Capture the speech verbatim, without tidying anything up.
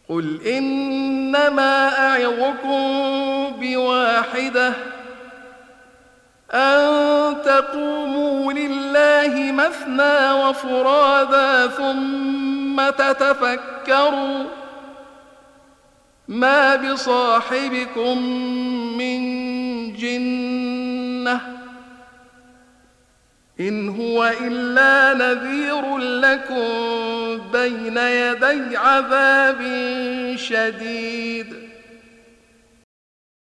قل إنما أعظكم بواحدة أن تقوموا لله مثنى وفرادا ثم تتفكروا ما بصاحبكم من جنة إن هو إلا نذير لكم بين يدي عذاب شديد